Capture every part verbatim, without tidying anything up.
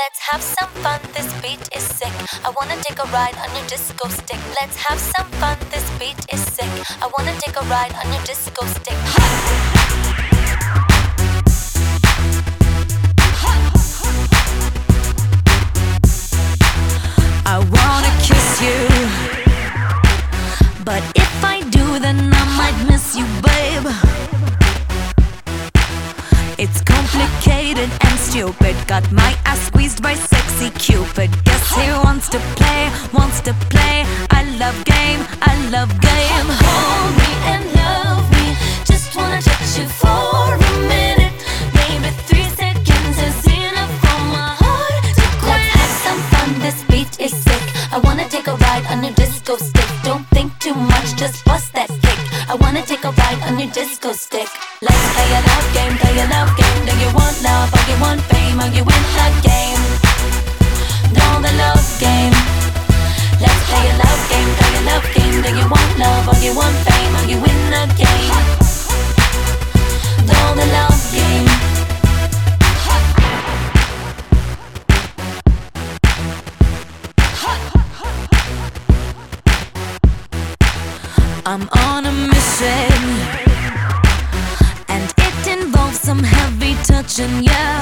Let's have some fun, this beat is sick. I wanna take a ride on your disco stick. Let's have some fun, this beat is sick. I wanna take a ride on your disco stick. I wanna kiss you, but if I do, then I might miss you, babe. It's complicated and stupid. Got my ass squeezed by sexy Cupid. Guess he wants to play, wants to play. I love game, I love game. Hold me and love me. Just wanna touch you for a minute. Maybe three seconds is enough for my heart to quit. Let's have some fun, this beat is sick. I wanna take a ride on your disco stick. Don't think too much, just bust that kick. I wanna take a ride on your disco stick. Let's play a love game, play a love game. Do you want love or you want fame? Or you win the game? Know the love game. Let's play a love game, play a love game. Do you want love or you want fame? Or you win the game? Know the love game. I'm on a mission, and it involves some heavy touching, yeah.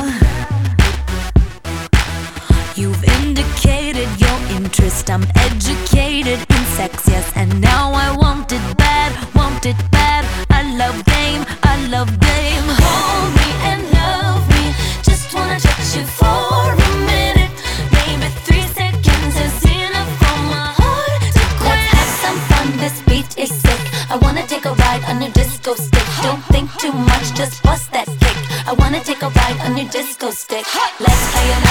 You've indicated your interest. I'm educated in sex, yes, and now I want it bad, want it bad. I love game, I love game. Hold me and love me. Just wanna touch you for a minute. Maybe three seconds is enough for my heart to quit. Let's have some fun, this beat is sick. I wanna take a ride on your disco stick. Don't think too much, just bust that kick. I wanna take a ride on your disco stick. Let's play a